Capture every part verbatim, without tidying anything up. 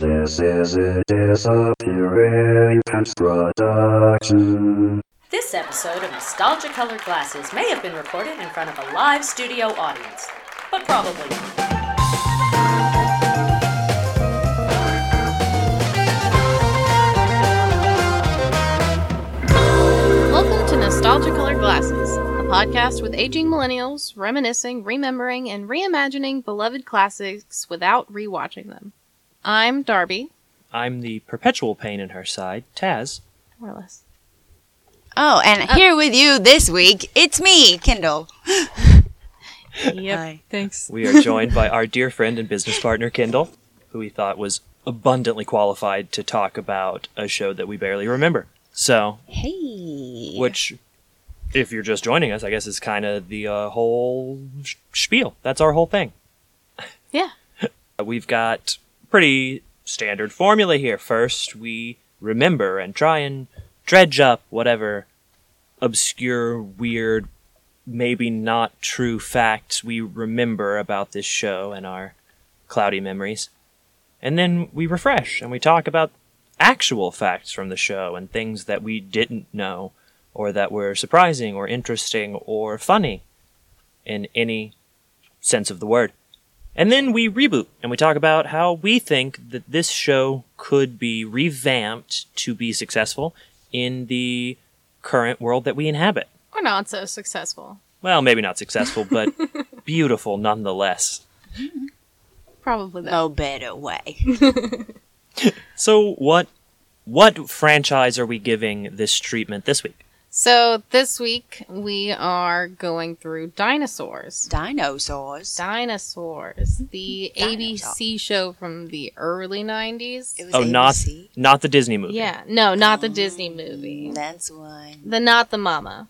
This is a Disappearing Pants production. This episode of Nostalgia Color Glasses may have been recorded in front of a live studio audience, but probably not. Welcome to Nostalgia Color Glasses, a podcast with aging millennials reminiscing, remembering, and reimagining beloved classics without rewatching them. I'm Darby. I'm the perpetual pain in her side, Taz. More or less. Oh, and Oh. here with you this week, it's me, Kendall. Yep. Hi. Thanks. We are joined by our dear friend and business partner, Kendall, who we thought was abundantly qualified to talk about a show that we barely remember. So, Hey. which, if you're just joining us, I guess is kind of the uh, whole sh- spiel. That's our whole thing. Yeah. We've got pretty standard formula here. First, we remember and try and dredge up whatever obscure, weird, maybe not true facts we remember about this show and our cloudy memories. And then we refresh and we talk about actual facts from the show and things that we didn't know or that were surprising or interesting or funny in any sense of the word. And then we reboot and we talk about how we think that this show could be revamped to be successful in the current world that we inhabit. Or not so successful. Well, maybe not successful, but beautiful nonetheless. Probably that. No better way. So what what franchise are we giving this treatment this week? So this week we are going through Dinosaurs. Dinosaurs. Dinosaurs. The A B C show from the early nineties. It was Oh, not A B C. not the Disney movie. Yeah. No, not the Disney movie. That's one. The Not the Mama.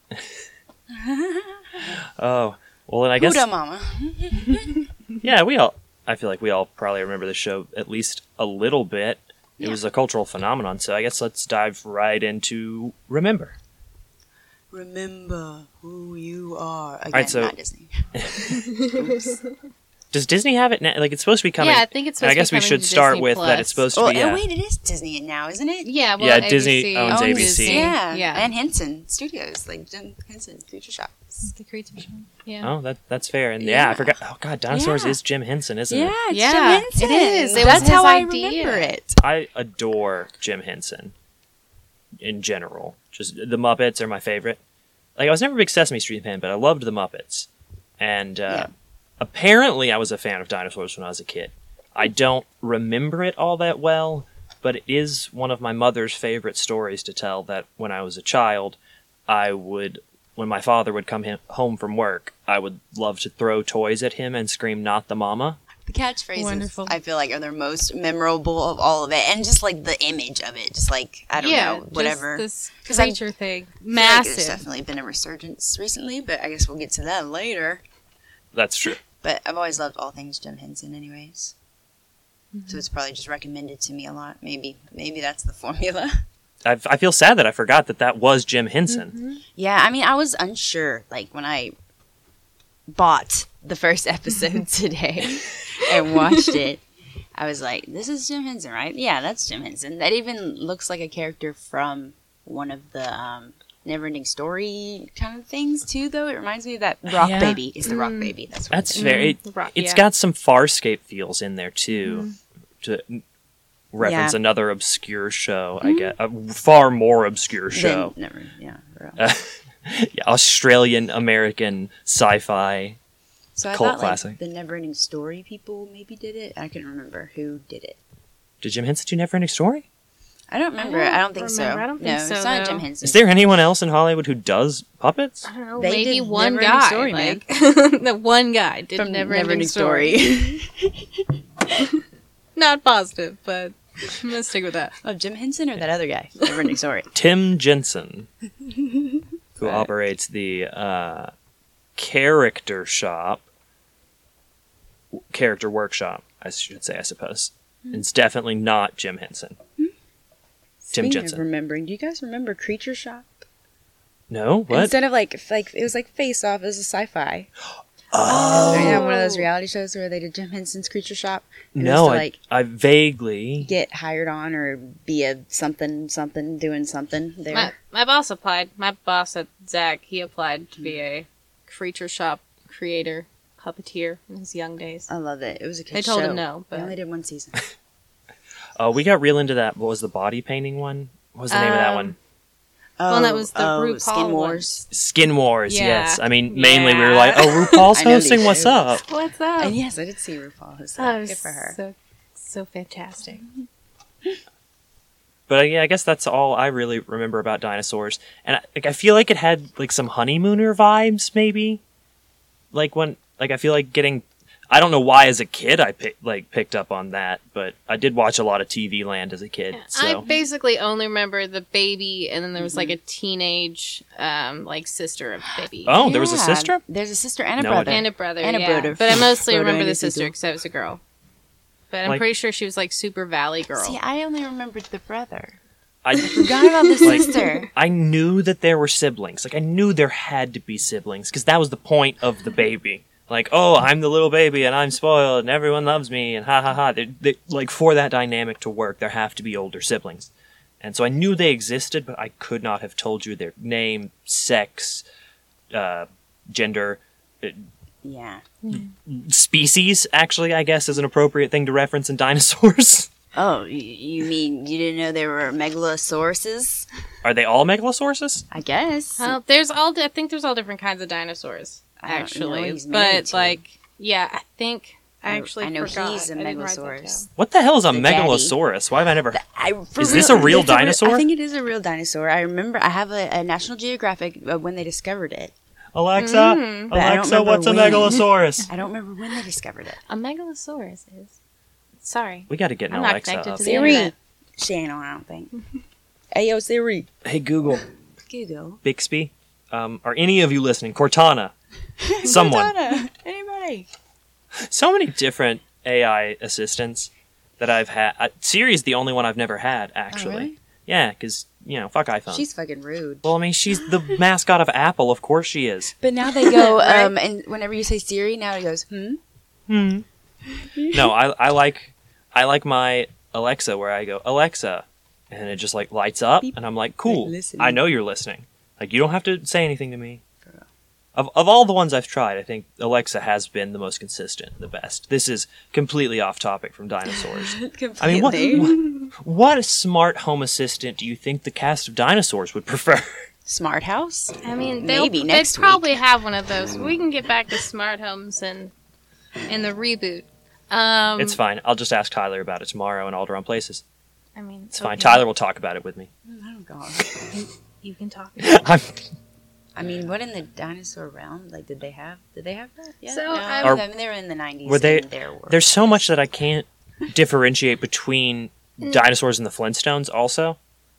Oh, well then I guess Huda Mama. yeah, we all I feel like we all probably remember the show at least a little bit. It Yeah. was a cultural phenomenon, so I guess let's dive right into Remember. Remember who you are. Again, right, so- not Disney. Oops. Does Disney have it now? Like, it's supposed to be coming. Yeah, I think it's and supposed I guess to be we coming should to start Disney with that Plus. it's supposed to Oh, be. and Yeah. wait, it is Disney now, isn't it? Yeah, well, Yeah, A B C Disney owns A B C. Disney. Yeah. Yeah. And Henson Studios, like Jim Henson, Future Shops. The creative show. Yeah. Oh, that that's fair. And yeah, I Yeah. forgot. Oh God, Dinosaurs Yeah. is Jim Henson, isn't Yeah, it? it's Yeah, Jim Henson. it is. It was That's his how I idea. remember it. I adore Jim Henson. In general, just the Muppets are my favorite. Like, I was never a big Sesame Street fan, but I loved the Muppets. And uh, Yeah. apparently, I was a fan of dinosaurs when I was a kid. I don't remember it all that well, but it is one of my mother's favorite stories to tell. That when I was a child, I would, when my father would come him, home from work, I would love to throw toys at him and scream, "Not the mama." The catchphrases, Wonderful. I feel like, are the most memorable of all of it, and just like the image of it, just like I don't yeah, know, whatever. Just this 'Cause I'm- creature thing. I feel like Massive. there's definitely been a resurgence recently, but I guess we'll get to that later. That's true. But I've always loved all things Jim Henson, anyways. Mm-hmm. So it's probably just recommended to me a lot. Maybe, maybe that's the formula. I, I feel sad that I forgot that that was Jim Henson. Mm-hmm. Yeah, I mean, I was unsure, like when I bought the first episode today and watched it. I was like, this is Jim Henson, right? Yeah, that's Jim Henson. That even looks like a character from one of the um, Neverending Story kind of things, too, though. It reminds me of that Rock Yeah. Baby. It's the Rock Mm. Baby. That's what That's it fair. It, The Rock- it's yeah. got some Farscape feels in there too, to reference Yeah. another obscure show. I get a far more obscure is. show. Then- never, yeah. real. Uh, yeah, Australian American sci-fi. So I cult thought, classic. like, the Neverending Story people maybe did it. I couldn't remember who did it. Did Jim Henson do Neverending Story? I don't remember. don't I don't think remember. so. I don't no, think so, it's not though. Jim Henson. Is there anyone else in Hollywood who does puppets? I don't know, They maybe did one Neverending guy. Story, like, the one guy did from Never Neverending Ending Story. Not positive, but I'm gonna stick with that. Oh, Jim Henson or that other guy? Neverending Story. Tim Jensen, who Right. operates the uh, character shop, character workshop, I should say, I suppose. It's definitely not Jim Henson. Tim Speaking Jensen. of remembering, do you guys remember Creature Shop? No, what? Instead of like, like it was like Face Off as a sci-fi. Oh. You know, one of those reality shows where they did Jim Henson's Creature Shop. And it was No, to, I, like I vaguely. get hired on or be a something something doing something there. My, my boss applied. My boss at Zach, he applied to be a creature shop creator, puppeteer in his young days. I love it. It was a good They told show. him no, They but- only did one season. Oh, we got real into that. What was the body painting one? What was the name of that Um, one? Oh, one that was the oh, RuPaul Skin one. Wars. Skin Wars, Yeah. yes. I mean, mainly we were Yeah. like, oh, RuPaul's I know these hosting, what's shows. up? What's up? And yes, I did see RuPaul. Who's That that? was Good for her. so so fantastic. But uh, yeah, I guess that's all I really remember about dinosaurs. And I, like, I feel like it had like some honeymooner vibes, maybe. Like when, like I feel like getting. I don't know why as a kid I pick, like picked up on that, but I did watch a lot of T V Land as a kid. I So basically only remember the baby, and then there was like a teenage, um, like sister of baby. oh, there was a Yeah, sister. There's a sister and a No, I brother. And a brother, And a yeah. brother. But I mostly Brother remember and the a sister sister. because I was a girl. But I'm Like- pretty sure she was like super valley girl. See, I only remembered the brother. I Forgot about the Like- sister. I knew that there were siblings. Like I knew there had to be siblings because that was the point of the baby. Like, oh, I'm the little baby and I'm spoiled and everyone loves me and ha ha ha. They, they, like for that dynamic to work, there have to be older siblings. And so I knew they existed, but I could not have told you their name, sex, uh, gender, uh, Yeah. species. Actually, I guess is an appropriate thing to reference in dinosaurs. Oh, y- you mean you didn't know there were megalosauruses? Are they all megalosauruses? I guess. Well, there's all. I think there's all different kinds of dinosaurs, I don't know actually. he's married But to. like, yeah, I think I I- actually I know forgot. he's a I didn't write that megalosaurus. down. What the hell is a The daddy. megalosaurus? Why have I never? I, for Is this a real it's dinosaur? I think it is a real dinosaur. I remember I have a, a National Geographic of when they discovered it. Alexa, But I don't Alexa, remember what's a when. megalosaurus? I don't remember when they discovered it. A megalosaurus is. Sorry, We got to get an I'm not Alexa connected up. to the Siri. internet. She ain't on, I don't think. Hey, yo, Siri. Hey Google, Google. Bixby, um, are any of you listening? Cortana, someone. Cortana. Anybody? So many different A I assistants that I've had. Uh, Siri's the only one I've never had, actually. Oh, really? Yeah, because you know, fuck iPhone. She's fucking rude. Well, I mean, she's the mascot of Apple. Of course she is. But now they go, Right? um, and whenever you say Siri, now it goes, hmm? Hmm. No, I I like I like my Alexa where I go Alexa, and it just like lights up, Beep. and I'm like, cool. Like, listening. I know you're listening. Like you don't have to say anything to me. Of of all the ones I've tried, I think Alexa has been the most consistent, the best. This is completely off topic from dinosaurs. I mean, what, what what smart home assistant do you think the cast of dinosaurs would prefer? Smart house? I mean, they'll, Maybe they'd next probably week. have one of those. We can get back to smart homes and in the reboot. Um, It's fine. I'll just ask Tyler about it tomorrow and Alderaan Places. I mean, It's fine. okay. Tyler will talk about it with me. Oh, God. You can talk. I'm, I mean, what in the dinosaur realm? Like, did they have? Did they have that? Yeah. So, no, um, I mean, they were in the nineties. Were they- and there were. there's so much that I can't differentiate between dinosaurs and the Flintstones. Also,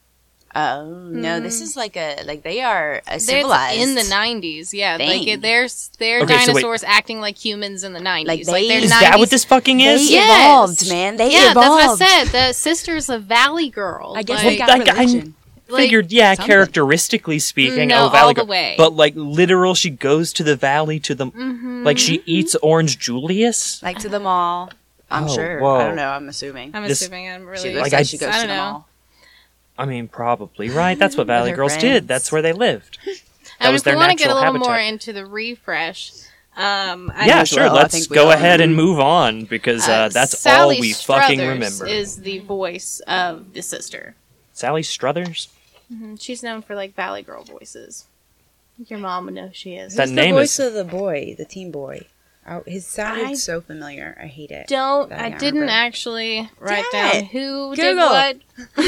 Oh no, this is like a like they are a They're civilized in the nineties, yeah. Like thing. it, there's they're Okay, so wait. dinosaurs acting like humans in the nineties. Like, they- they're is nineties. that what this fucking They is? Yes. evolved, man. They yeah, evolved. that's what I said. The sister's a valley girl. I guess like, they got Like, I- religion. like, Figured, yeah, something. characteristically speaking, No, oh, Valley all the Girl. way. But like literal, she goes to the valley to the Mhm. like she eats Orange Julius. Like to the mall. I'm Oh, sure. whoa. I don't know. I'm assuming. I'm This- assuming I'm She really looks Like, like, I- she goes I to don't the know. mall. I mean, probably right. That's what Valley her Girls friends. did. That's where they lived. That And was if we their want to get a natural little more habitat. into the refresh, um, I Yeah, think sure. we'll. I Let's think we go will. ahead and move on because uh, uh, that's Sally all we fucking Struthers remember. is the voice of the sister. Sally Struthers. Mhm. She's known for like Valley Girl voices. Your mom would know who she is. That Who's name the voice is- of the boy, the teen boy? Oh, his sounded I so familiar. I hate it. Don't That I I can't didn't remember. actually write Damn down it. who did Google. what.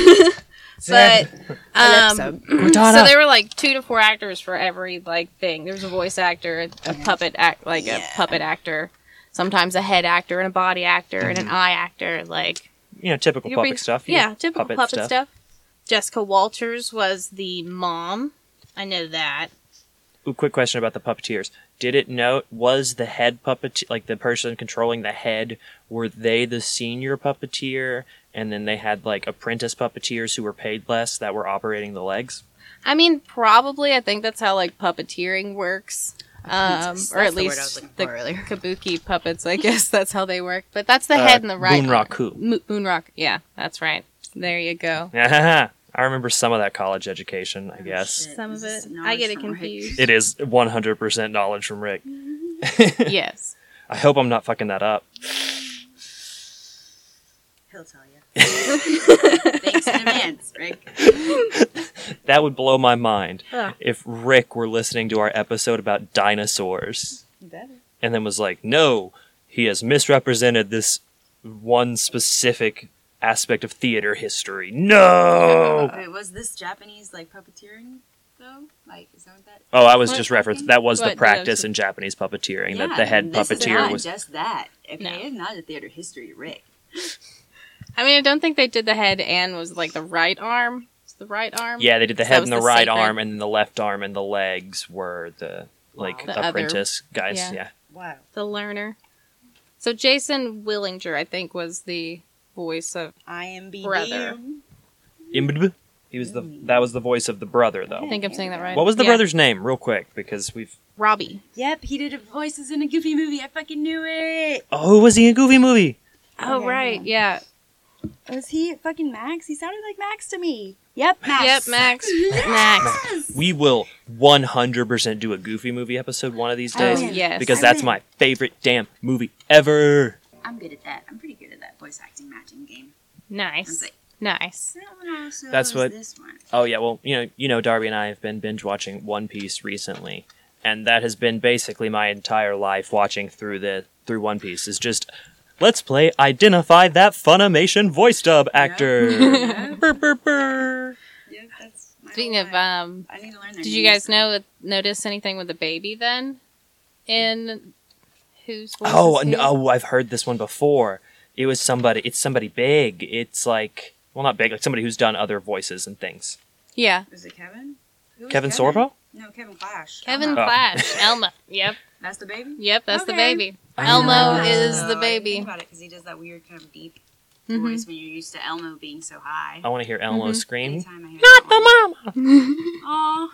But um, Alexa. so there were like two to four actors for every like thing. There was a voice actor, a puppet act, like Yeah. a puppet actor, sometimes a head actor and a body actor and an eye actor. Like You know, typical you'll puppet be- stuff. you Yeah, know, typical puppet, stuff. Jessica Walters was the mom. I know that. Ooh, quick question about the puppeteers. Did it note, was the head puppet, like the person controlling the head, were they the senior puppeteer, and then they had like apprentice puppeteers who were paid less that were operating the legs? I mean, probably. I think that's how like puppeteering works. Um, That's or at the word I was least looking the for earlier. kabuki puppets, I guess that's how they work. But that's the Uh, head and the right arm. Moonraku. Mo- Moonrock, yeah, that's right. There you go. I remember some of that college education, I guess. Shit, Some of this it. is I get it knowledge from Rick. confused. It is one hundred percent knowledge from Rick. Yes. I hope I'm not fucking that up. He'll tell you. Thanks in advance, Rick. That would blow my mind Ugh. if Rick were listening to our episode about dinosaurs You better. and then was like, no, he has misrepresented this one specific aspect of theater history. No! Wait, was this Japanese like puppeteering though? Like, is that what that? Oh, I was What? just referenced. That was What? the practice in Japanese puppeteering. that the head this is puppeteer not was. just that. Okay, No. it's not a theater history, Rick. I mean, I don't think they did the head and was like the right arm. It's the right arm. Yeah, they did the So that head was and the, the right sacred- arm, and then the left arm and the legs were the like The other- apprentice guys. yeah. Yeah. Wow. The learner. So Jason Willinger, I think, was the voice of. I am B D. Brother. Imbdb. He was the that was the voice of the brother I though. think I'm saying that right. What was the Yeah. brother's name, real quick, because we've. Robbie. Yep, he did voices in a Goofy movie. I fucking knew it. Oh, was he in a Goofy movie? Oh, Okay, right. yeah. Yeah. Was he fucking Max? He sounded like Max to me. Yep, Max. Yep, Max. Max. Yes. We will one hundred percent do a Goofy movie episode one of these I days win. Yes. because I that's win. my favorite damn movie ever. I'm good at that. I'm pretty good at that voice acting matching game. I was Nice. like, Nice. that one also That's is what- this one. Oh yeah, well, you know, you know, Darby and I have been binge watching One Piece recently, and that has been basically my entire life watching through the through One Piece. Is just let's play identify that Funimation voice dub actor. Yeah. Burr, burr, burr. Yep, that's my Speaking whole of, life. um, I need to learn their did you names, guys though. know notice anything with the baby then? In whose voice Oh is he? no, I've heard this one before. It was somebody. It's somebody big. It's like well, not big, like somebody who's done other voices and things. Yeah. Was it Kevin? Who was Kevin Sorbo? No, Kevin Clash. Kevin Elmo. Oh. Clash. Elmo. Yep. That's the baby? Yep, that's the Okay. baby. I Elmo know. is So the I baby. think about it because he does that weird kind of deep Mhm. voice when you're used to Elmo being so high. I want to hear Elmo Mhm. scream. Anytime I hear Not that the mama. Aw.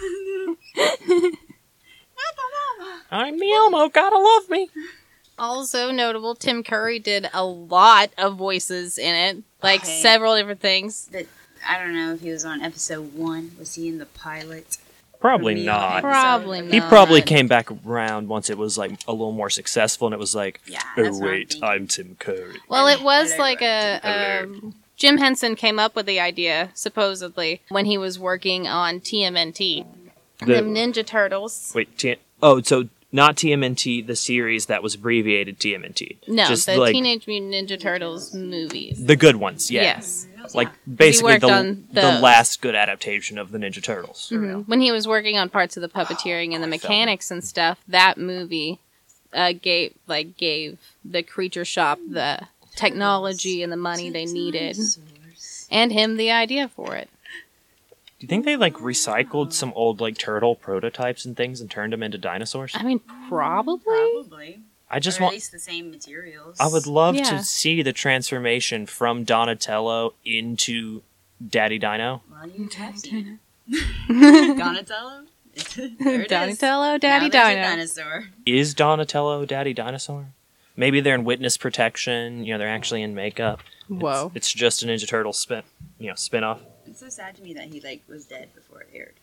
Not the mama. I'm the Elmo. Gotta love me. Also notable, Tim Curry did a lot of voices in it, like Okay. several different things. But I don't know if he was on episode one. Was he in the pilot? Probably Real not. episode? Probably He not. probably came back around once it was like a little more successful, and it was like, Yeah, oh that's what I'm wait, thinking. I'm Tim Curry. Well, it was Hello. like a Hello. um, Jim Henson came up with the idea supposedly when he was working on T M N T, the, The- Ninja Turtles. Wait, T- oh, so not T M N T, the series that was abbreviated T M N T. No, just the like Teenage Mutant Ninja Turtles movies. the good ones. Yeah, Yes. like basically worked the on the those. last good adaptation of the Ninja Turtles. Mhm. When he was working on parts of the puppeteering and the I felt mechanics and stuff, that movie uh, gave like gave the Creature Shop the technology and the money they needed, and him the idea for it. Do you think they like recycled some old like turtle prototypes and things and turned them into dinosaurs? I mean, probably. Probably. I just or want. at least the same materials. I would love Yeah. to see the transformation from Donatello into Daddy Dino. Well, you have seen it. Donatello. There it is. Donatello, Daddy Now there's a Dino. dinosaur. Is Donatello Daddy Dinosaur? Maybe they're in witness protection. You know, they're actually in makeup. Whoa. It's, it's just a Ninja Turtle spin. You know, spin off. It's so sad to me that he like was dead before it aired.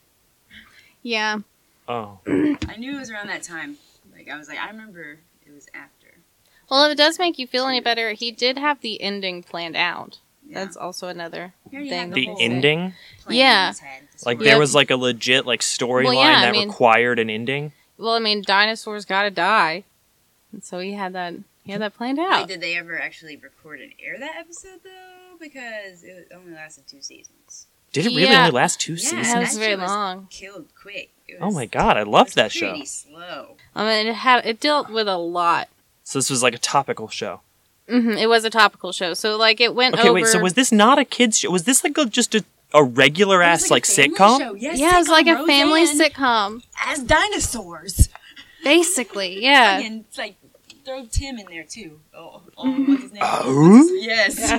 Yeah. Oh, I knew it was around that time. Like I was like, I remember it was after. Well, if it does make you feel any better, he did have the ending planned out. Yeah. That's also another He already thing. had the whole ending. plan Yeah. in his head. The Like story. there Yep. was like a legit like storyline Well, yeah, I that mean- required an ending. Well, I mean, dinosaurs gotta die, and so he had that. He had that planned Like, out. did they ever actually record and air that episode though? Because it only lasted two seasons. Did it really Yeah. only last two Yeah. seasons? That was that very shit was- long. Killed quick. It Oh was- my god, I it loved was that show. Pretty slow. I mean, it had it dealt with a lot. So this was like a topical show. hmm It was a topical show, so like it went Okay, over. wait. So was this not a kids show? Was this like a, just a, a regular It ass was like, a family sitcom? show. Yes, yeah, it was like a sitcom, family Roseanne sitcom, as dinosaurs. basically. Yeah. And like throw Tim in there too. Oh, oh what's his name? Oh? What's his-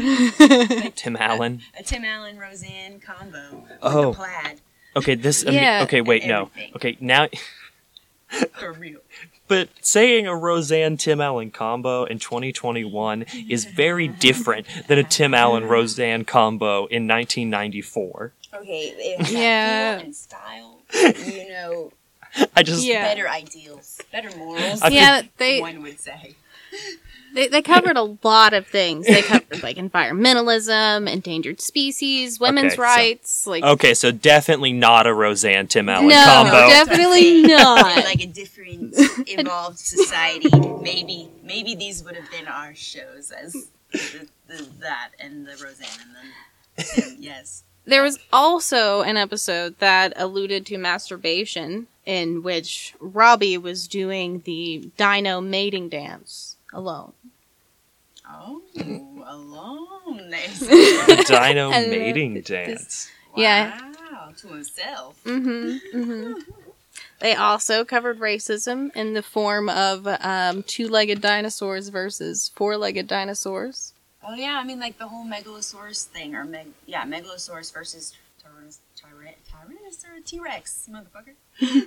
yes. Tim Allen. A Tim Allen Roseanne combo. With Oh. the plaid. Okay, this. I mean, Yeah. okay, wait, no. Everything. Okay, now. For real. But saying a Roseanne Tim Allen combo in twenty twenty-one is very different than a Tim Allen Roseanne combo in nineteen ninety-four. Okay, they have Yeah. feel and style. You know, I just Yeah. better ideals, better morals. I Yeah, they, one would say. they they covered a lot of things. They covered like environmentalism, endangered species, women's Okay, so- rights. Like Okay, so definitely not a Roseanne Tim Allen no, combo. definitely In not. like a different evolved society, maybe maybe these would have been our shows as the, the, that and the Roseanne and then Tim, yes. There was also an episode that alluded to masturbation, in which Robbie was doing the dino mating dance alone. Oh, alone. They The dino And, uh, mating this- dance. Yeah. Wow, to himself. Mm-hmm. Mm-hmm. They also covered racism in the form of um, two-legged dinosaurs versus four-legged dinosaurs. Oh yeah, I mean like the whole Megalosaurus thing, or meg yeah, Megalosaurus versus Tyrannos- Tyra- Tyrannosaurus T-Rex, motherfucker.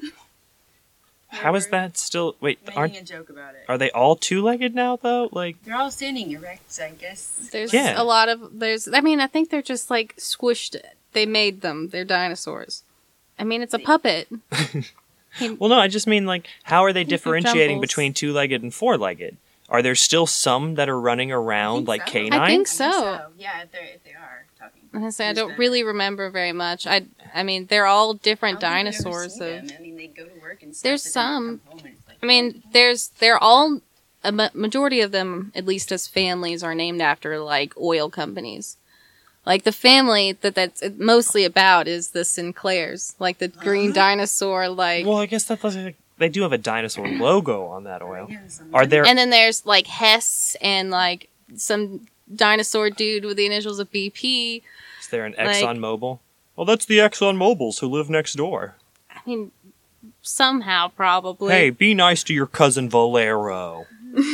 How is that still? Wait, Making aren't a joke about it. are they all two-legged now though? Like, They're all standing erect, I guess. There's Yeah. a lot of there's. I mean, I think they're just like squished. They made them. They're dinosaurs. I mean, it's a puppet. well, no, I just mean like, how are they Think of differentiating jumbles. between two-legged and four-legged? Are there still some that are running around think like so. canines? I think I so. Yeah, if, they're, if they are talking. I say I Who's don't better? really remember very much. I I mean, they're all different I don't think I've ever dinosaurs. seen So them. I mean, they go to work and stuff. There's but then some- come home and it's like, I mean, there's they're all a ma- majority of them, at least as families, are named after like oil companies. Like the family that that's mostly about is the Sinclairs, like the green Uh-huh. dinosaur, like. Well, I guess that doesn't. Like, they do have a dinosaur logo on that oil. yeah, some- Are there? And then there's like Hess and like some dinosaur dude with the initials of B P. Is there an like- Exxon Mobil? Well, that's the Exxon Mobils who live next door. I mean, somehow probably. Hey, be nice to your cousin Valero.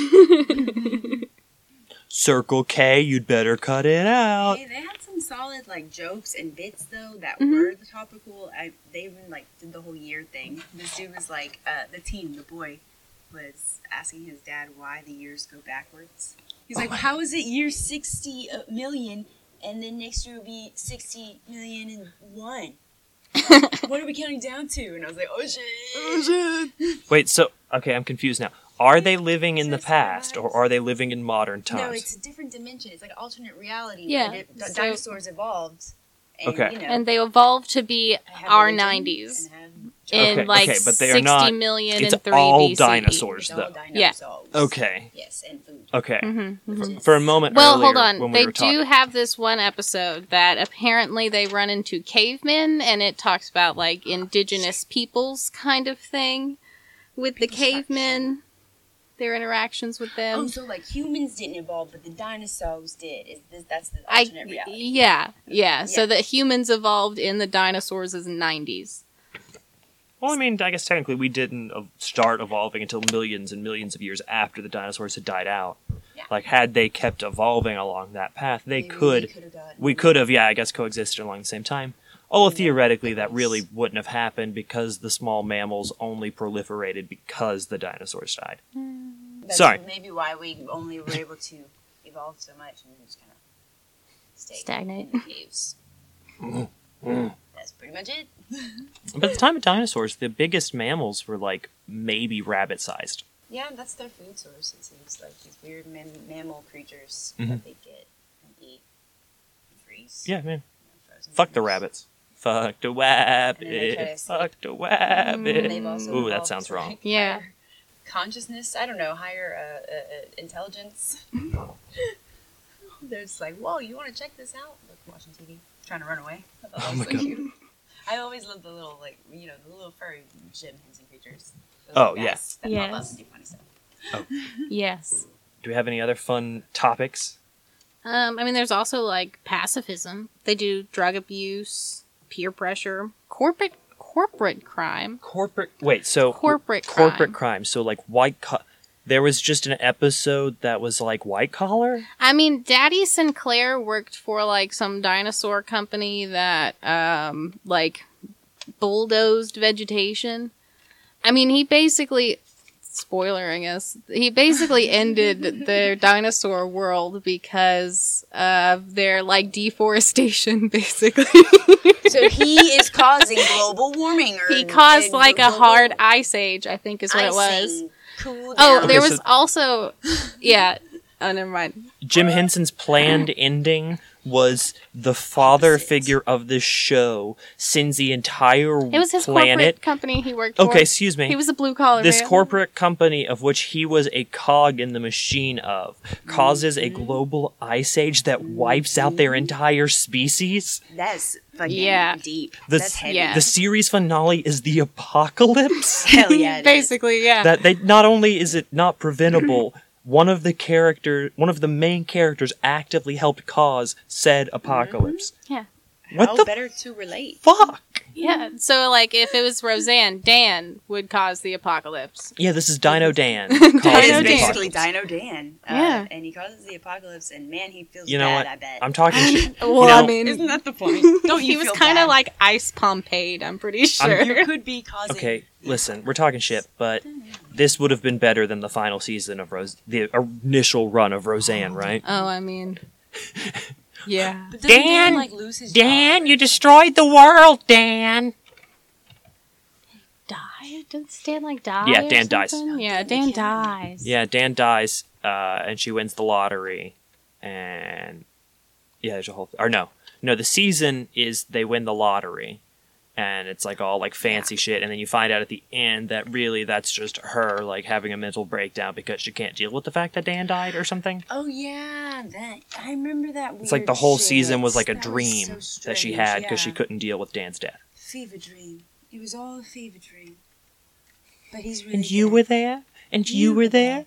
Circle K, you'd better cut it out. Hey, they had some solid like jokes and bits though that Mhm. were the topical. I, they even like did the whole year thing. This dude was like, uh, the teen, the boy, was asking his dad why the years go backwards. He's like, how is it year sixty uh, million, and then next year will be sixty million and one? What are we counting down to? And I was like, oh shit. Oh shit. Wait, so okay, I'm confused now. Are they living in the Just past, or relax. are they living in modern No, times? it's a different dimension. It's like alternate reality. Yeah, where the, the so- dinosaurs evolved. And, Okay. You know, And they evolved to be have our religion nineties and have in Okay, like okay, but they are sixty not- million it's and three all B C E. dinosaurs. It's all though. Yeah. dinosaurs. Okay, Yes, and food. okay. Mm-hmm, mm-hmm. Which For a is- moment Well, earlier, hold on. when we They were do talking, have this one episode that apparently they run into cavemen, and it talks about like indigenous peoples kind of thing with the cavemen, their interactions with Oh, them. so like humans didn't evolve, but the dinosaurs did. Is this that's the I alternate reality? yeah, yeah. So Yeah. that humans evolved in the dinosaurs as nineties. well, I mean, I guess technically we didn't uh, start evolving until millions and millions of years after the dinosaurs had died out. Yeah. Like, had they kept evolving along that path, they Maybe could. could've gotten- We could have, yeah, I guess, coexisted along the same time. Although Yeah, theoretically, that because- really wouldn't have happened because the small mammals only proliferated because the dinosaurs died. That's Sorry. maybe why we only were able to evolve so much and then just kind of stay Stagnate. in the caves. That's pretty much it. But at the time of dinosaurs, the biggest mammals were like maybe rabbit-sized. Yeah, that's their food source. It seems like these weird man- mammal creatures Mhm. that they get and eat and freeze. Yeah, man. Frozen Fuck the foods. rabbits. Fuck the then they try to rabbit. sleep. Fuck the And rabbit. they've also Ooh, that evolved sounds to, wrong. like, Yeah. higher consciousness. I don't know, higher uh, uh, uh, intelligence. They're just like, whoa, you want to check this out? Like watching T V, trying to run away. I thought that Oh was my so God. cute. I always love the little, like, you know, the little furry chimpanzee creatures. Those Oh, little yeah. guys that pop Yes. up and do funny stuff. Yes. Do we have any other fun topics? Um, I mean, there's also like pacifism. They do drug abuse, peer pressure, corporate corporate crime, Corporate. Wait, so corporate crime. corporate crime. So like white. Co- there was just an episode that was like white collar. I mean, Daddy Sinclair worked for like some dinosaur company that um like bulldozed vegetation. I mean, he basically, spoiler, I guess, he basically ended their dinosaur world because of their, like, deforestation, basically. So he is causing global warming. Or He caused, like, a global hard ice age, I think is what it was. icing. Cool Oh, down. there Okay, was so- also, yeah, oh, never mind. Jim Henson's planned ending was the father Opposite. figure of this show sends the entire It was his planet. corporate company he worked for. Okay, excuse me. He was a blue-collar This man. corporate company of which he was a cog in the machine of causes a Mm-hmm. global ice age that wipes out their entire species. That's fucking Yeah. deep. The, That's heavy. yeah. the series finale is the apocalypse. Hell yeah. it is. Basically, yeah. that they not only is it not preventable, one of the character, one of the main characters, actively helped cause said apocalypse. yeah. What How the better to relate? fuck? Yeah, so like if it was Roseanne, Dan would cause the apocalypse. Yeah, this is Dino Dan. Dino It causing is Dan. the basically apocalypse. Dino Dan. Uh, Yeah. And he causes the apocalypse, and man, he feels You know bad, what? I bet. I'm talking shit. Well, You I know- mean, Isn't that the point? Don't he you was feel kind of bad? like Ice Pompeii, I'm pretty sure. You could be causing... Okay, listen, we're talking shit, but this would have been better than the final season of Rose, the initial run of Roseanne, right? Oh, I mean, yeah. But doesn't Dan, like, lose his Dan, job? you destroyed the world, Dan. Die? Did Stan like die? Yeah, or Dan dies. something? Yeah, Dan Dan can't. dies. Yeah, Dan dies, uh, and she wins the lottery, and yeah, there's a whole. Or no, no, the season is they win the lottery, and it's like all like fancy shit, and then you find out at the end that really that's just her like having a mental breakdown because she can't deal with the fact that Dan died or something. Oh, yeah. That I remember that weird It's like the whole shit. season was like a That was dream so that she strange, had because she yeah. couldn't deal with Dan's death. Fever dream. It was all a fever dream. But he's really And you dead. were there, and you, You were were there.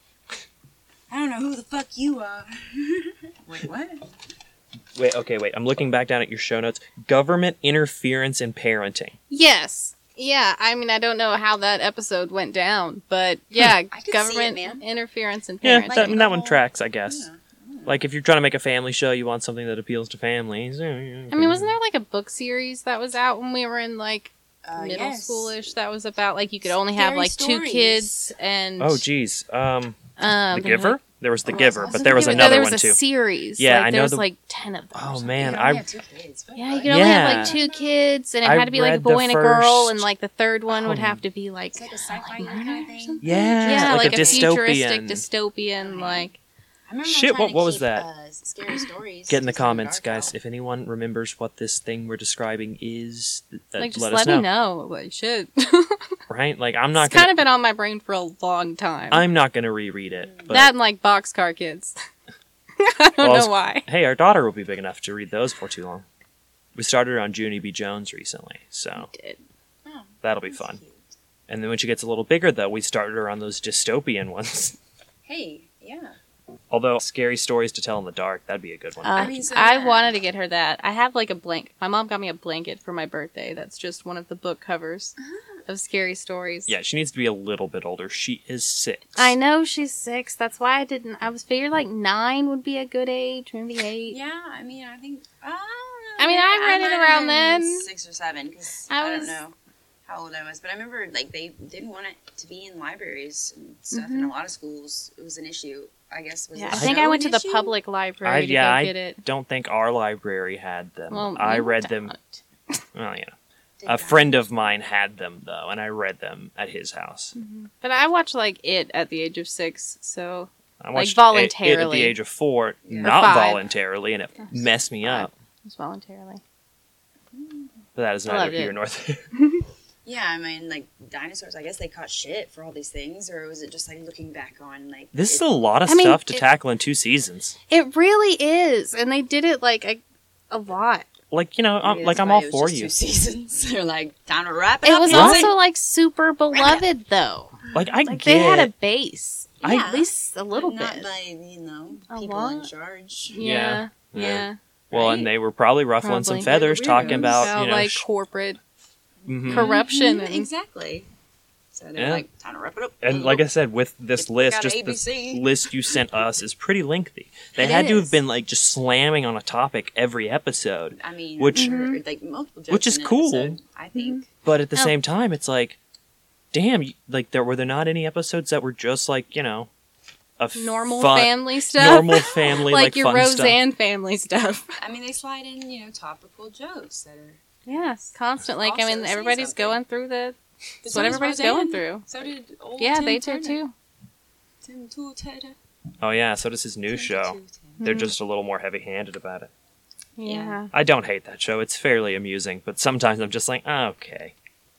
I don't know who the fuck you are. Wait, what? Wait, okay, wait. I'm looking back down at your show notes. Government interference in parenting. Yes. Yeah, I mean, I don't know how that episode went down, but yeah, I could see it, government man. interference in Yeah, parenting. that, Like that one the tracks, I guess. Yeah. Like if you're trying to make a family show, you want something that appeals to families. I mean, wasn't there like a book series that was out when we were in like Uh, middle yes. schoolish that was about like you could only have Scary like two stories. kids and Oh, geez. Um, um, The Giver. There was The Oh, Giver, wasn't but The there was Giver- No, another there was one a too. series. Yeah, like, I know there was the- like ten of them. or Oh something. man, You can only I have two kids. What? Yeah, you What? could only have Yeah. like two kids, and it I had to be like a read the boy and a girl, first- and like the third one would Oh. have to be like It's like a sci-fi like kind murder of or thing. something. yeah, Yeah, like, like, a, a, futuristic dystopian. dystopian, like I remember Shit, trying what- to what was keep, that? Uh, scary stories. Get in the It's kinda comments, dark guys. out. If anyone remembers what this thing we're describing is, uh, like just let, let, us me know. know. Like shit. Right? Like I'm not It's gonna. kind of been on my brain for a long time. I'm not gonna reread it. But that and like Boxcar Kids. I don't Well, I know was- why. hey, our daughter will be big enough to read those for too long. We started her on Junie B. Jones recently, so Did. Oh, that'll be that's fun. cute. And then when she gets a little bigger, though, we started her on those dystopian ones. Hey, yeah. Although scary stories to tell in the dark, that'd be a good one. Uh, I I, mean, so, I yeah. wanted to get her that. I have like a blanket. My mom got me a blanket for my birthday. That's just one of the book covers of scary stories. Yeah, she needs to be a little bit older. She is six. I know she's six. That's why I didn't. I was figured like nine would be a good age, maybe eight. Yeah, I mean, I think. I don't know. I mean, I read it might have around been then. Six or seven, because I I, was- don't know how old I was, but I remember like they didn't want it to be in libraries and stuff. In a lot of schools, it was an issue. I guess. Was Yeah, it I think still I went to an the issue? public library I, to yeah, go I get it. don't think our library had them. Well, I you read them. don't. Well, you know, Did a not. friend of mine had them though, and I read them at his house. But I watched like it at the age of six, so I Like, watched it- voluntarily. it at the age of four, Yeah. not Or five. voluntarily, and it messed me Five. up. it was voluntarily. But that is I neither loved here it. nor there. Yeah, I mean, like dinosaurs. I guess they caught shit for all these things, or was it just like looking back on like This it- is a lot of I mean, stuff to it- tackle in two seasons. It really is, and they did it like a, a lot. Like you know, I'm, maybe like that's I'm why all it was for just you. Two seasons. They're like time to wrap it, It up. was Nancy. also like super beloved though. Like I Like get. they had a base, I- at least a little But not bit. by you know A people in lot? charge. Yeah, Yeah. yeah. well, right? and they were probably ruffling some Probably. feathers, Weirdos. talking about, About you know, like sh- corporate mhm. corruption Mhm, and exactly. So they're Yeah. like time to wrap it up. And like I said, with this If we list, got just A B C. this list you sent us is pretty lengthy. They It had to have is. been like just slamming on a topic every episode. I mean, Which- I'm sure, like multiple jokes which is in an cool. episode, I think. But at the Oh. same time, it's like, damn, y- like there were there not any episodes that were just like, you know, a Normal fun, family stuff. normal family like, like your fun Roseanne family stuff. I mean, they slide in, you know, topical jokes that are. Yes, constant. Like, I Also mean, say everybody's something. going through the. But That's so what does everybody's Roseanne. going through. So did old Yeah, Tim they do Turner. too. Tim Too Turner. stuff. Oh yeah, so does his new Tim show. Too Turner. They're just a little more heavy-handed about it. Yeah. I don't hate that show. It's fairly amusing, but sometimes I'm just like, ah, okay.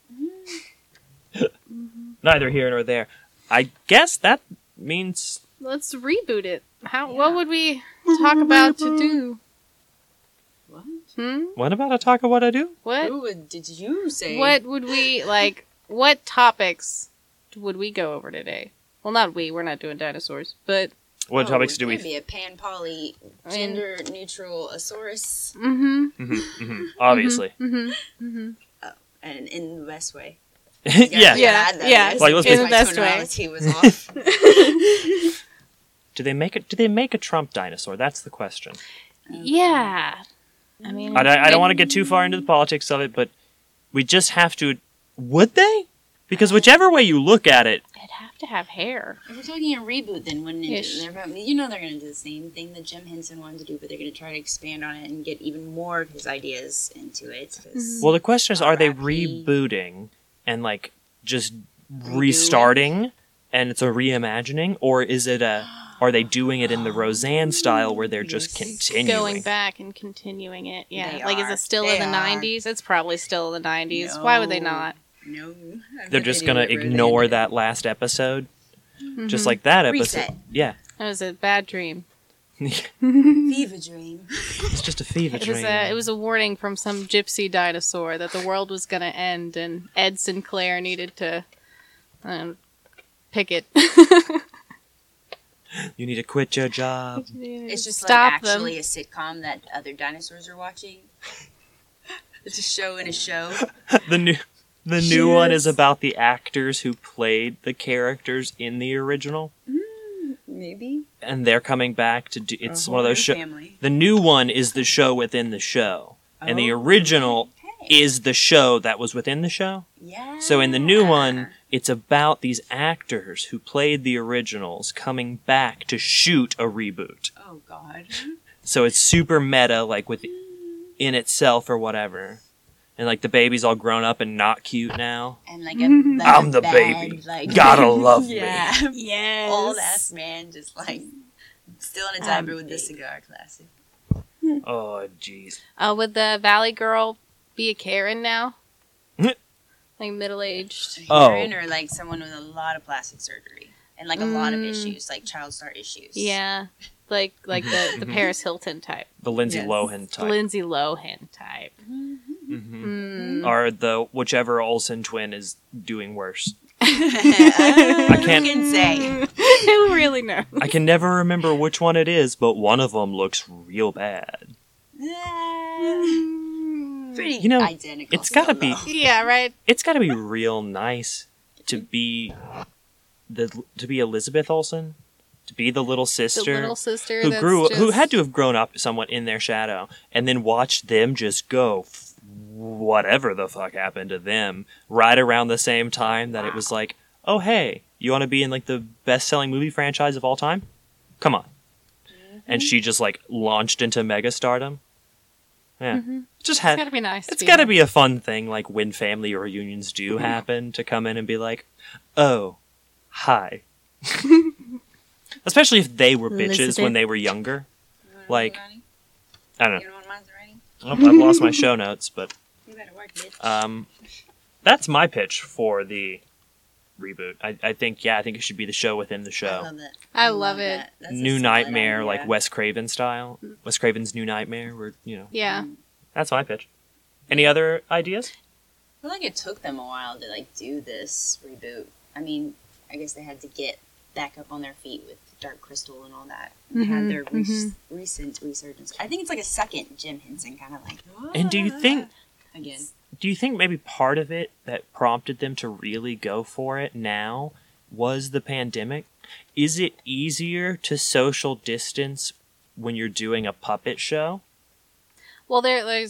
Neither here nor there. I guess that means Let's reboot it. How? What would we talk about to do? What? Hmm. what about a talk of what I do? What? Who would- did you say? What would we like? What topics would we go over today? Well, not we. We're not doing dinosaurs, but What Oh, topics do we? it'd be a pan poly I mean- gender neutral asaurus, mm-hmm, Mhm, mhm, obviously, mm-hmm, mm-hmm. and in the best way. Yeah, yeah. add that yeah, in, Like, let's because in my the best way. tonality was off. Do they make it? Do they make a Trump dinosaur? That's the question. Yeah. I mean, I, I don't want to get too far into the politics of it, but we just have to. Would they? Because whichever way you look at it, it'd have to have hair. If we're talking a reboot, then wouldn't it? Ish. They're probably, you know, they're going to do the same thing that Jim Henson wanted to do, but they're going to try to expand on it and get even more of his ideas into it. 'cause- well, the question is, are they R I P rebooting and like just restarting, and it's a reimagining, or is it a? Are they doing it in the Roseanne style where they're just Yes. continuing? Going back and continuing it. Yeah. They like, is are. it still They in the are. nineties? It's probably still in the nineties. Why would they No. not? No, I They're bet just they gonna do it ignore Roseanne. that last episode, Mm-hmm. just like that episode. Reset. Yeah, It was a bad dream. Fever dream. it's just a fever It was dream. a it was a warning from some gypsy dinosaur that the world was going to end, and Ed Sinclair needed to um, pick it. You need to quit your job. It's just Stop like them. actually a sitcom that other dinosaurs are watching. It's a show in a show. the new the new one is Yes. about the actors who played the characters in the original, Maybe. and they're coming back to do. It's A one of whole those new shows. family. The new one is the show within the show, and the Oh, original okay. is the show that was within the show. Yeah. So in the new one, it's about these actors who played the originals coming back to shoot a reboot. Oh God. So it's super meta, like with in itself or whatever. And like the baby's all grown up and not cute now. And like a, like I'm a the bad, baby. Like, Gotta love me. yeah. Yes. Old ass man, just like still in a diaper with the cigar. Classic. Oh jeez. Uh, would the Valley Girl be a Karen now? Like middle aged. Oh. Karen or like someone with a lot of plastic surgery and like a lot of Mm. issues, like child star issues. Yeah. Like like the, the Paris Hilton type. The Lindsay Yes. Lohan type. Lindsay Lohan type. hmm Mm. Or the whichever Olsen twin is doing worse. I I can't- can say. Who really knows? I can never remember which one it is, but one of them looks real bad. Pretty You know, identical. it's gotta still, be- though. Yeah, right. It's got to be real nice to be the to be Elizabeth Olsen, to be the little The sister little sister who that's grew who just- had to have grown up somewhat in their shadow, and then watch them just go f- whatever the fuck happened to them right around the same time that it was like, oh hey, you want to be in like the best selling movie franchise of all time? Come on. And she just like launched into megastardom. Yeah, just It's had gotta be nice. to it's be got to her. be a fun thing, like when family reunions do happen, to come in and be like, "Oh, hi." Especially if they were bitches Elizabeth. when they were younger. You wanna Like- do Ronnie? I don't You know. know what mine's writing? Oh, I've lost my show notes, but You better work, bitch. um, that's my pitch for the reboot. I, I think, yeah, I think it should be the show within the I show. love that. I love it. that. That's a New solid Nightmare, idea. like Wes Craven style. Wes Craven's New Nightmare, where you know, Yeah. that's my pitch. Any other ideas? I feel like it took them a while to like do this reboot. I mean, I guess they had to get back up on their feet with Dark Crystal and all that. And they Mhm, had their re- mhm. recent resurgence. I think it's like a second Jim Henson kind of like. And do you think again? do you think maybe part of it that prompted them to really go for it now was the pandemic? Is it easier to social distance when you're doing a puppet show? Well, there, there's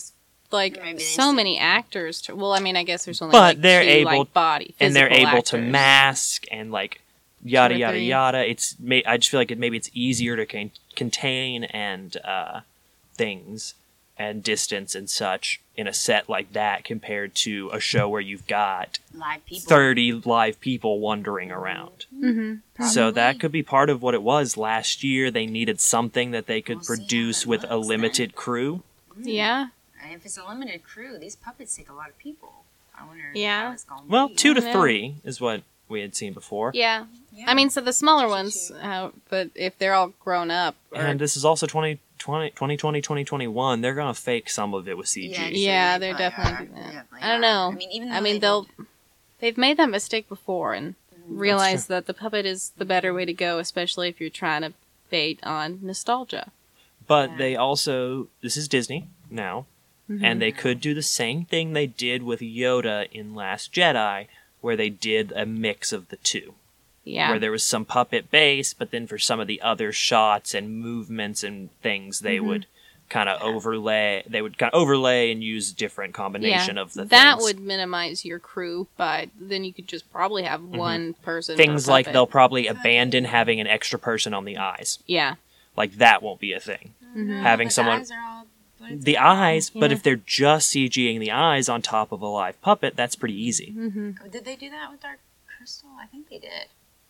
like Maybe they so still- many actors. To, well, I mean, I guess there's only But like they're two, able- like, body, and they're physical able to actors. mask and like yada Two or yada three. yada. It's may- I just feel like it maybe it's easier to con- contain and uh, things and distance and such in a set like that compared to a show where you've got Live people. thirty live people wandering around. Mm-hmm. So that could be part of what it was last year. They needed something that they could We'll see how produce it with a looks limited then. crew. Yeah. And if it's a limited crew, these puppets take a lot of people. I wonder Yeah. how it's going to Well, be. two to Yeah. three is what we had seen before. Yeah. Yeah. I mean, so the smaller Two, ones, two. uh, but if they're all grown up, or, And this is also twenty twenty, twenty twenty, twenty twenty-one. They're going to fake some of it with C G. Yeah, Yeah, they they're probably definitely are. doing that. They definitely I don't are. know. I mean, even I though mean, they they'll did- they've made that mistake before and Mm-hmm. realized that the puppet is the better way to go, especially if you're trying to bait on nostalgia. But Yeah. they also, this is Disney now, Mm-hmm. and they could do the same thing they did with Yoda in Last Jedi, where they did a mix of the two. Yeah. Where there was some puppet base, but then for some of the other shots and movements and things, they Mm-hmm. would kind of overlay. They would kind of overlay and use different combination yeah. of the that things. would minimize your crew, but then you could just probably have one person. Things per like puppet. they'll probably abandon having an extra person on the eyes. Yeah. Like that won't be a thing. Mm-hmm. Having But someone The eyes, are all put the together. eyes, but Yeah. if they're just CGing the eyes on top of a live puppet, that's pretty easy. Mm-hmm. Oh, did they do that with Dark Crystal? I think they did.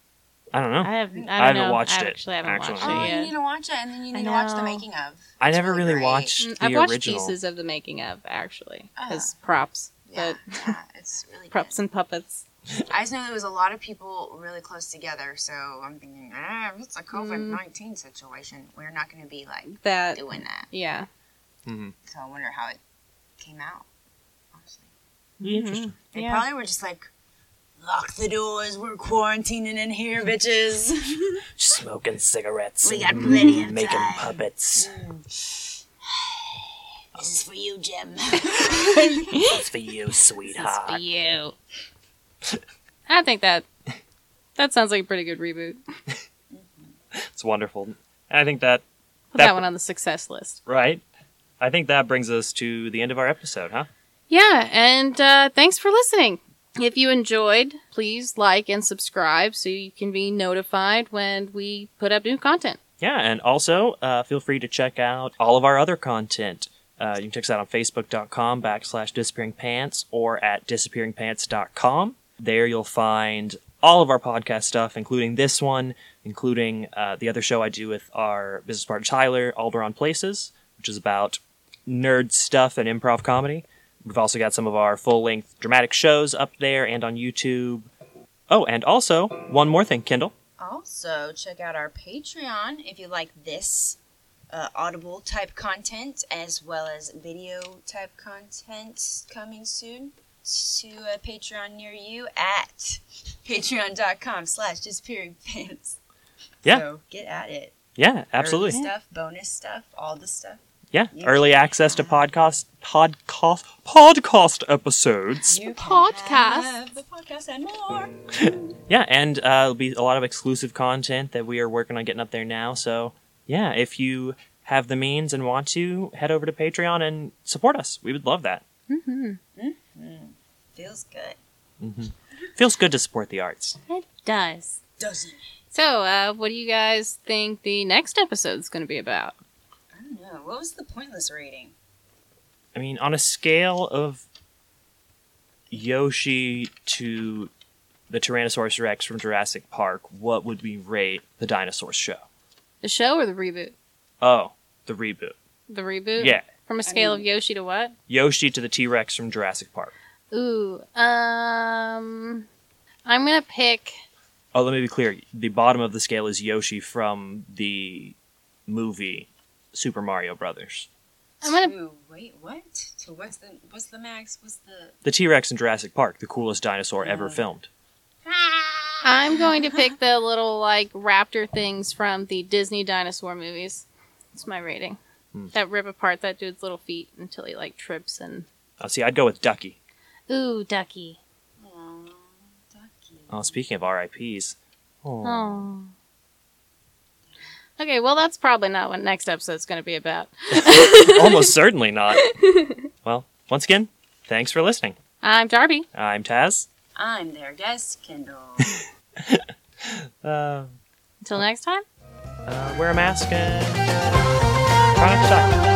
I don't know. I have. I, don't I haven't know. watched I it, actually haven't actually. watched Oh, it you yet. need to watch it, and then you I need to watch the know. making of. I It's never really great. watched Mm, the I've watched original. pieces of the making of, actually, Oh. as props, Yeah, but yeah, it's really props good. and puppets. I just know there was a lot of people really close together, so I'm thinking, ah, if it's a COVID nineteen situation, we're not going to be like That, doing that. yeah. Mhm. So I wonder how it came out. Honestly, Be interesting. they Yeah. probably were just like, lock the doors, we're quarantining in here, bitches. Smoking cigarettes. We and got plenty of making time. puppets. This is for you, Jim. It's for you, This is for sweetheart. you. I think that that sounds like a pretty good reboot. It's wonderful. And I think that, Put That- that one on the success list. right? I think that brings us to the end of our episode, huh? Yeah, and uh, thanks for listening. If you enjoyed, please like and subscribe so you can be notified when we put up new content. Yeah, and also uh, feel free to check out all of our other content. Uh, you can check us out on facebook.com backslash disappearing pants or at disappearing pants dot com. There you'll find all of our podcast stuff, including this one, including uh, the other show I do with our business partner Tyler, Alderon Places, which is about nerd stuff and improv comedy. We've also got some of our full-length dramatic shows up there and on YouTube. Oh, and also, one more thing, Kendall. Also, check out our Patreon if you like this uh, audible type content as well as video type content coming soon to a Patreon near you at patreon.com slash disappearing pants. Yeah. So get at it. Yeah, absolutely. Early stuff, bonus stuff, all the stuff. Yeah, You early can access to have- podcast podcast podcast episodes. You Podcast. can have the podcast and more. Yeah, and uh, there'll be a lot of exclusive content that we are working on getting up there now. So yeah, if you have the means and want to, head over to Patreon and support us. We would love that. Feels good. Feels good to support the arts. It does. Doesn't it? So, uh, what do you guys think the next episode's going to be about? I don't know. What was the pointless rating? I mean, on a scale of Yoshi to the Tyrannosaurus Rex from Jurassic Park, what would we rate the dinosaur show? The show or the reboot? Oh, the reboot. The reboot? Yeah, From a scale mean- of Yoshi to what? Yoshi to the T-Rex from Jurassic Park. Ooh, um, I'm gonna pick. Oh, let me be clear. The bottom of the scale is Yoshi from the movie Super Mario Brothers. I'm gonna. To, wait, what? To what's the what's the max? What's the The T-Rex in Jurassic Park, the coolest dinosaur ever Oh. filmed. I'm going to pick the little like raptor things from the Disney dinosaur movies. That's my rating. Hmm. That rip apart that dude's little feet until he like trips and. Oh, see, I'd go with Ducky. Ooh, Ducky. Aw, Ducky. Oh, speaking of R I Ps. Oh. Oh. Okay, well that's probably not what next episode's going to be about. Almost certainly not. well, once again, thanks for listening. I'm Darby. I'm Taz. I'm their guest, Kendall. Uh, Until next time. uh, wear a mask and try not to die.